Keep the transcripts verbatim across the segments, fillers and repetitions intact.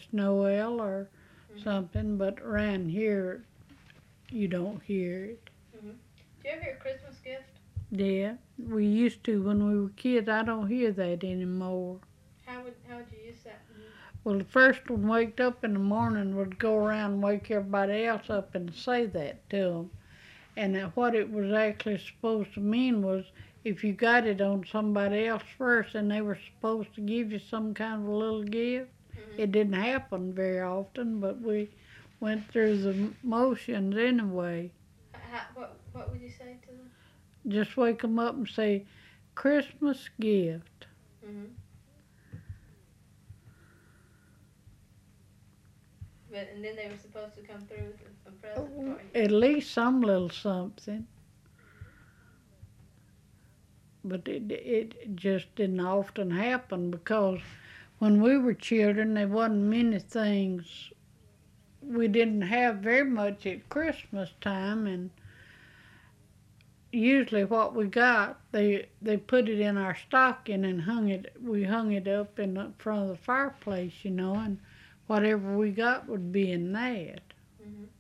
Noel or Mhm. something, but around here you don't hear it. Mhm. Do you ever hear a Christmas gift? Yeah, we used to when we were kids. I don't hear that anymore. How would how would you use that? Mhm. Well, the first one waked up in the morning would go around and wake everybody else up and say that to them. And that what it was actually supposed to mean was if you got it on somebody else first and they were supposed to give you some kind of a little gift. Mhm. It didn't happen very often, but we went through the motions anyway. How, what what would you say to them? Just wake them up and say, Christmas gift. Mhm. But and then they were supposed to come through with a, a present for you. At least some little something. But it, it just didn't often happen because when we were children, there wasn't many things. We didn't have very much at Christmas time, and usually what we got, they they put it in our stocking and hung it. We hung it up in the front of the fireplace, you know, and whatever we got would be in that. Mhm.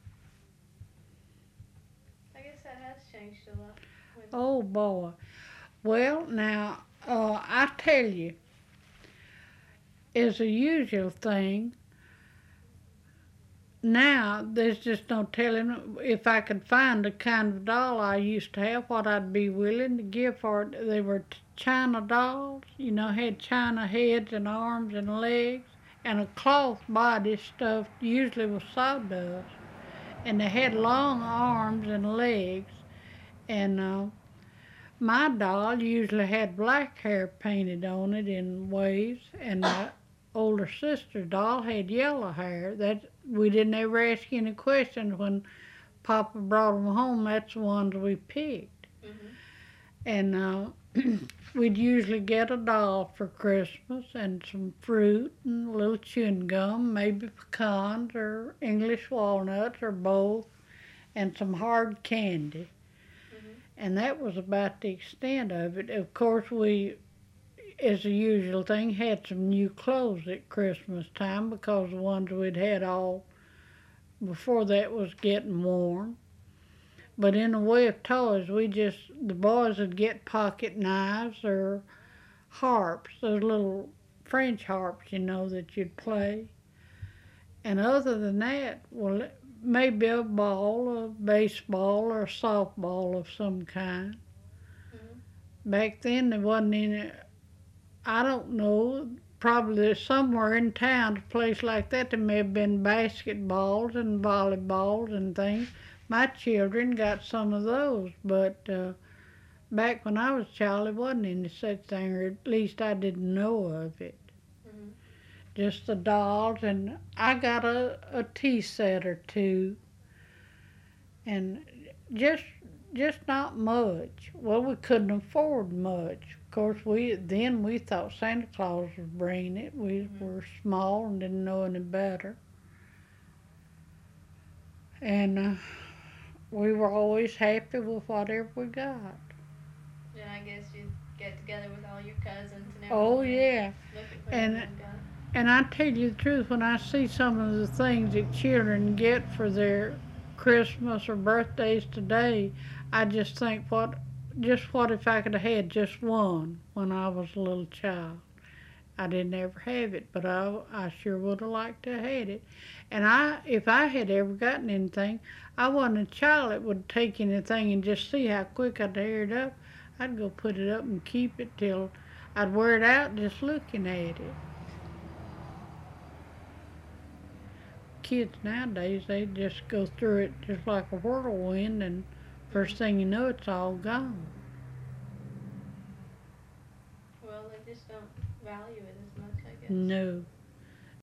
I guess that has changed a lot. When, Oh boy. Well, now uh, I tell you, as a usual thing, now there's just no telling if I could find the kind of doll I used to have, what I'd be willing to give for it. They were china dolls, you know, had china heads and arms and legs, and a cloth body stuffed usually with sawdust, and they had long arms and legs. And uh, my doll usually had black hair painted on it in waves, and my older sister's doll had yellow hair. That we didn't ever ask any questions when Papa brought them home. That's the ones we picked, mhm. and uh, we'd usually get a doll for Christmas and some fruit and a little chewing gum, maybe pecans or English walnuts or both, and some hard candy. Mhm. And that was about the extent of it. Of course, we, as a usual thing, had some new clothes at Christmas time because the ones we'd had all before that was getting worn. But in the way of toys, we just, the boys would get pocket knives or harps, those little French harps, you know, that you'd play. And other than that, well, maybe a ball, a baseball, or a softball of some kind. Mhm. Back then, there wasn't any, I don't know, probably somewhere in town, a place like that, there may have been basketballs and volleyballs and things. My children got some of those, but uh, back when I was a child, there wasn't any such thing, or at least I didn't know of it. Mhm. Just the dolls, and I got a, a tea set or two, and just just not much. Well, we couldn't afford much. Of course, we then we thought Santa Claus was bringing it. We Mhm. were small and didn't know any better, and uh, we were always happy with whatever we got. And I guess you get together with all your cousins and Oh everyone and yeah, look at what and everyone got. and I tell you the truth, when I see some of the things that children get for their Christmas or birthdays today, I just think, what, just what if I could have had just one when I was a little child? I didn't ever have it, but I, I sure would have liked to have had it. And I, if I had ever gotten anything, I wasn't a child that would take anything and just see how quick I'd tear it up. I'd go put it up and keep it till I'd wear it out just looking at it. Kids nowadays, they just go through it just like a whirlwind, and first Mhm. thing you know, it's all gone. Well, they just don't value it as much, I guess. No.